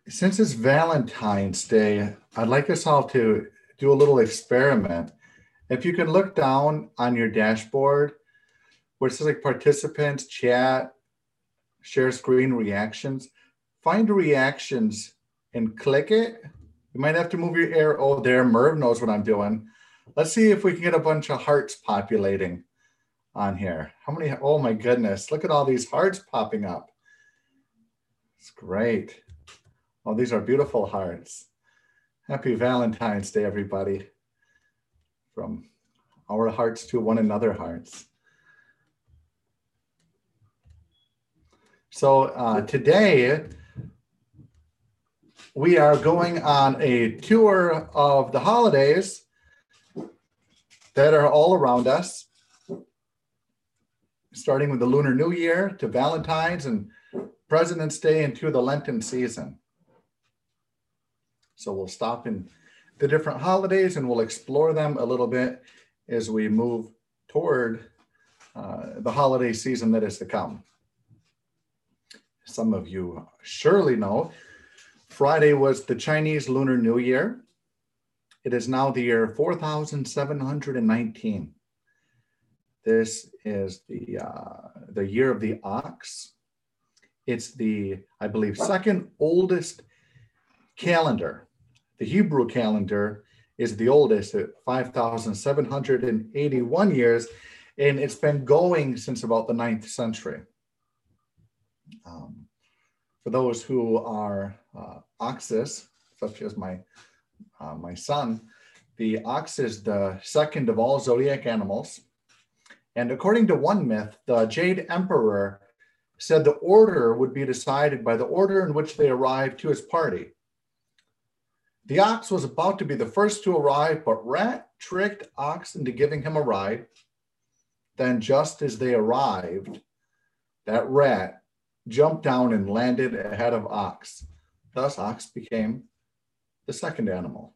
Since it's Valentine's Day, I'd like us all to do a little experiment. If you can look down on your dashboard where it says like participants, chat, share screen, reactions, find the reactions and click it. You might have to move your arrow. Oh, there, Merv knows what I'm doing. Let's see if we can get a bunch of hearts populating on here. How many? Oh my goodness, look at all these hearts popping up. It's great. Oh, these are beautiful hearts. Happy Valentine's Day, everybody. From our hearts to one another hearts. So today, we are going on a tour of the holidays that are all around us, starting with the Lunar New Year to Valentine's and President's Day into the Lenten season. So we'll stop in the different holidays and we'll explore them a little bit as we move toward the holiday season that is to come. Some of you surely know Friday was the Chinese Lunar New Year. It is now the year 4719. This is the year of the ox. It's the, I believe, second oldest calendar. The Hebrew calendar is the oldest at 5,781 years, and it's been going since about the 9th century. For those who are oxes, such as my son, the ox is the second of all zodiac animals. And according to one myth, the Jade Emperor said the order would be decided by the order in which they arrived to his party. The ox was about to be the first to arrive, but Rat tricked Ox into giving him a ride. Then just as they arrived, that rat jumped down and landed ahead of Ox. Thus, Ox became the second animal.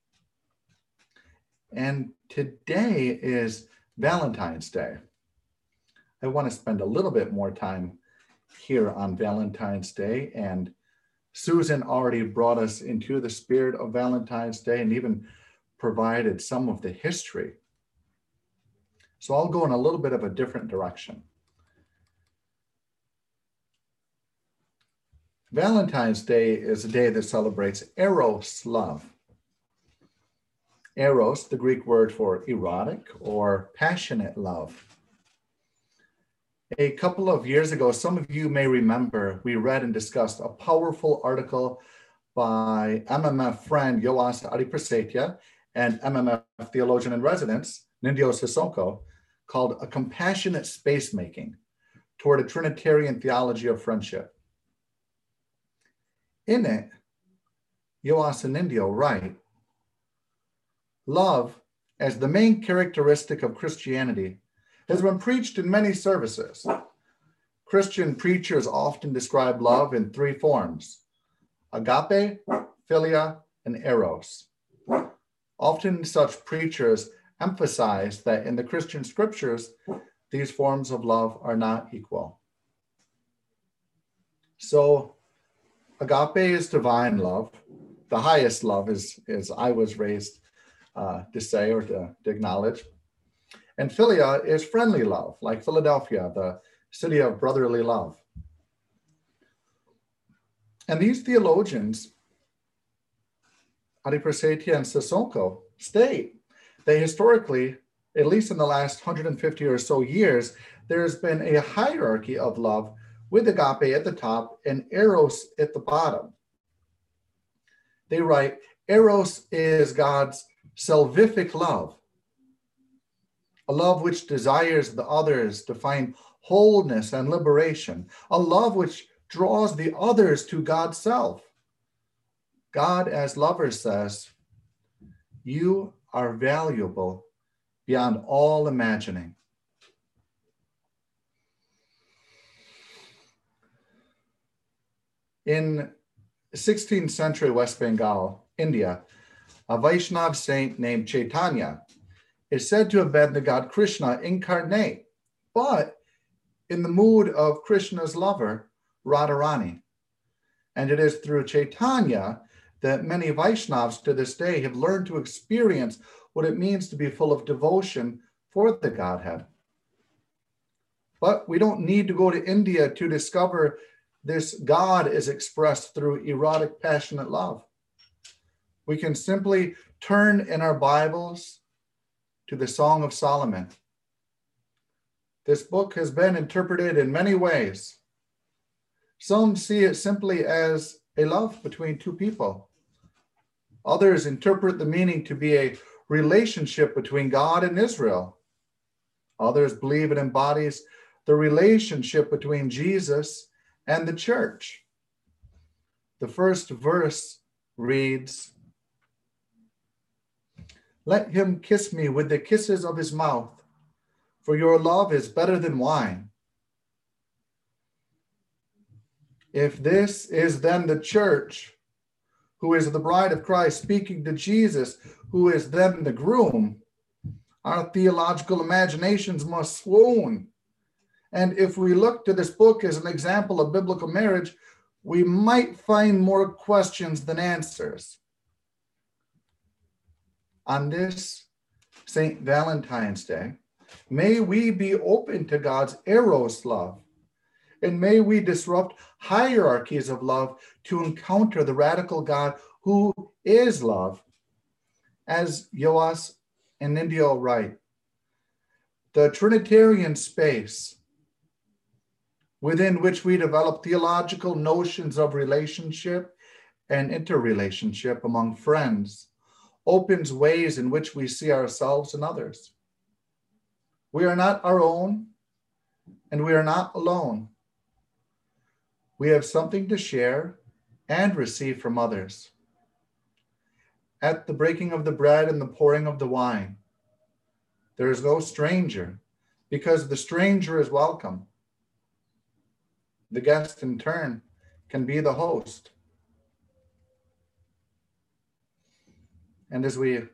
And today is Valentine's Day. I want to spend a little bit more time here on Valentine's Day, and Susan already brought us into the spirit of Valentine's Day and even provided some of the history. So I'll go in a little bit of a different direction. Valentine's Day is a day that celebrates Eros love. Eros, the Greek word for erotic or passionate love. A couple of years ago, some of you may remember, we read and discussed a powerful article by MMF friend Yoas Adiprasatya and MMF theologian in residence, Nindyo Sisoko, called A Compassionate Spacemaking Toward a Trinitarian Theology of Friendship. In it, Yoas and Nindyo write, love, as the main characteristic of Christianity, has been preached in many services. Christian preachers often describe love in three forms: agape, philia, and eros. Often such preachers emphasize that in the Christian scriptures, these forms of love are not equal. So agape is divine love. The highest love is I was raised to say or to acknowledge. And philia is friendly love, like Philadelphia, the city of brotherly love. And these theologians, Adiprasatya and Sisoko, state that historically, at least in the last 150 or so years, there's been a hierarchy of love with agape at the top and eros at the bottom. They write, eros is God's salvific love, a love which desires the others to find wholeness and liberation, a love which draws the others to God's self. God, as lover, says, you are valuable beyond all imagining. In 16th century West Bengal, India, a Vaishnav saint named Chaitanya is said to have been the god Krishna incarnate, but in the mood of Krishna's lover, Radharani. And it is through Chaitanya that many Vaishnavas to this day have learned to experience what it means to be full of devotion for the Godhead. But we don't need to go to India to discover this God is expressed through erotic, passionate love. We can simply turn in our Bibles to the Song of Solomon. This book has been interpreted in many ways. Some see it simply as a love between two people. Others interpret the meaning to be a relationship between God and Israel. Others believe it embodies the relationship between Jesus and the church. The first verse reads, "Let him kiss me with the kisses of his mouth, for your love is better than wine." If this is then the church, who is the bride of Christ, speaking to Jesus, who is then the groom, our theological imaginations must swoon. And if we look to this book as an example of biblical marriage, we might find more questions than answers. On this St. Valentine's Day, may we be open to God's eros love, and may we disrupt hierarchies of love to encounter the radical God who is love. As Yoas and Indio write, the Trinitarian space within which we develop theological notions of relationship and interrelationship among friends opens ways in which we see ourselves and others. We are not our own, and we are not alone. We have something to share and receive from others. At the breaking of the bread and the pouring of the wine, there is no stranger, because the stranger is welcome. The guest, in turn, can be the host. And as we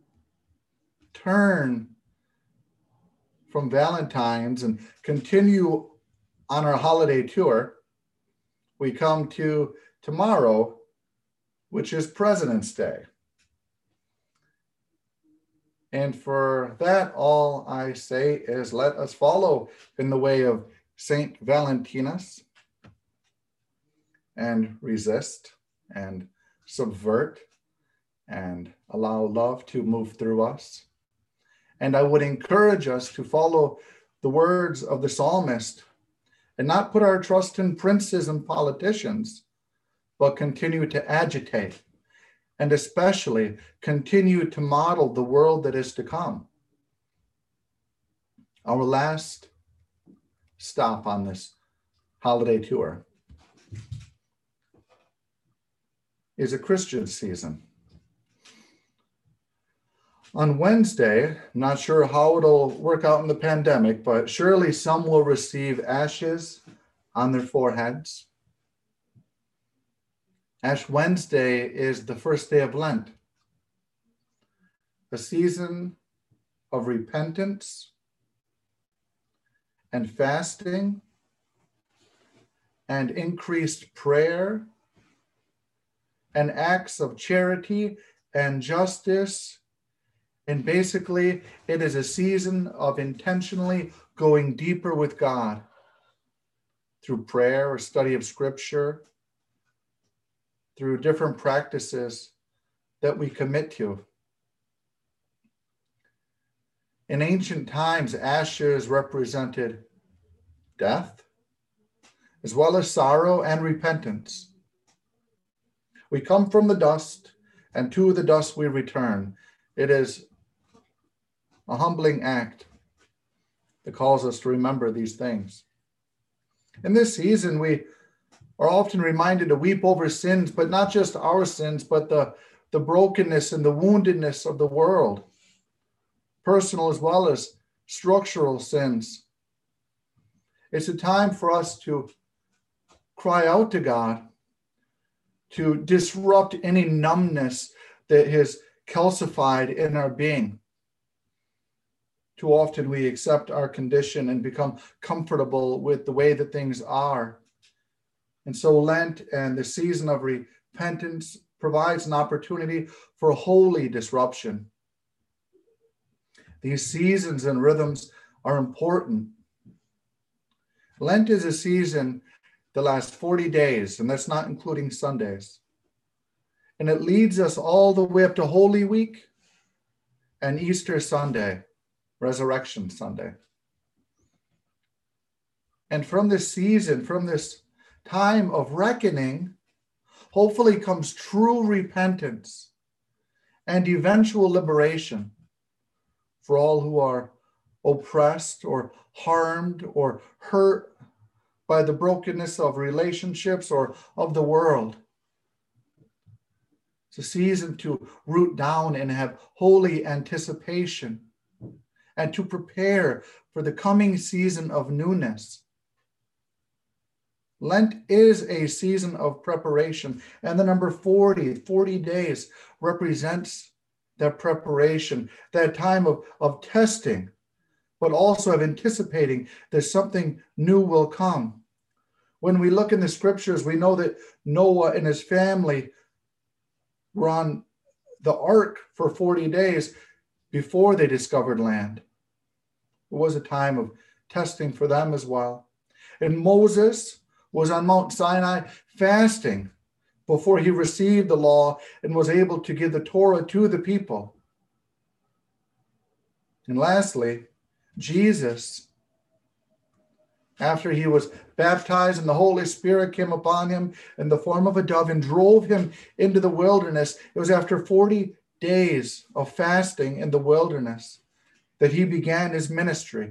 turn from Valentine's and continue on our holiday tour, we come to tomorrow, which is President's Day. And for that, all I say is let us follow in the way of Saint Valentinus and resist and subvert and allow love to move through us. And I would encourage us to follow the words of the psalmist and not put our trust in princes and politicians, but continue to agitate and especially continue to model the world that is to come. Our last stop on this holiday tour is a Christian season. On Wednesday, I'm not sure how it'll work out in the pandemic, but surely some will receive ashes on their foreheads. Ash Wednesday is the first day of Lent, a season of repentance and fasting and increased prayer and acts of charity and justice. And basically, it is a season of intentionally going deeper with God through prayer or study of scripture, through different practices that we commit to. In ancient times, ashes represented death, as well as sorrow and repentance. We come from the dust, and to the dust we return. It is a humbling act that calls us to remember these things. In this season, we are often reminded to weep over sins, but not just our sins, but the brokenness and the woundedness of the world, personal as well as structural sins. It's a time for us to cry out to God, to disrupt any numbness that has calcified in our being. Too often we accept our condition and become comfortable with the way that things are, And so Lent and the season of repentance provides an opportunity for holy disruption. These seasons and rhythms are important. Lent is a season that lasts 40 days, and that's not including Sundays. And it leads us all the way up to Holy Week and Easter Sunday, Resurrection Sunday. And from this season, from this time of reckoning, hopefully comes true repentance and eventual liberation for all who are oppressed or harmed or hurt by the brokenness of relationships or of the world. It's a season to root down and have holy anticipation and to prepare for the coming season of newness. Lent is a season of preparation, and the number 40 days represents that preparation, that time of testing, but also of anticipating that something new will come. When we look in the scriptures, we know that Noah and his family were on the ark for 40 days before they discovered land. It was a time of testing for them as well. And Moses was on Mount Sinai fasting before he received the law and was able to give the Torah to the people. And lastly, Jesus, after he was baptized and the Holy Spirit came upon him in the form of a dove and drove him into the wilderness, it was after 40 days of fasting in the wilderness that he began his ministry.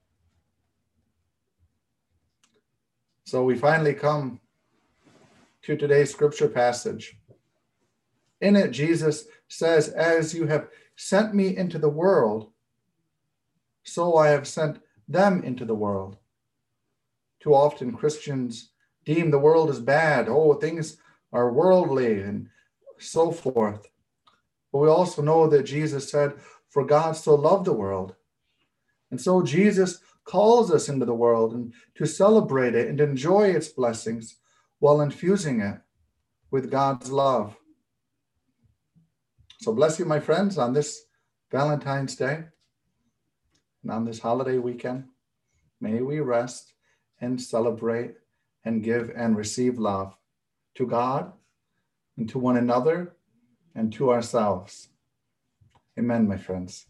So we finally come to today's scripture passage. In it, Jesus says, "As you have sent me into the world, so I have sent them into the world." Too often Christians deem the world as bad. Oh, things are worldly and so forth. But we also know that Jesus said, "For God so loved the world." And so Jesus calls us into the world and to celebrate it and enjoy its blessings while infusing it with God's love. So bless you, my friends, on this Valentine's Day and on this holiday weekend. May we rest and celebrate and give and receive love to God and to one another and to ourselves. Amen, my friends.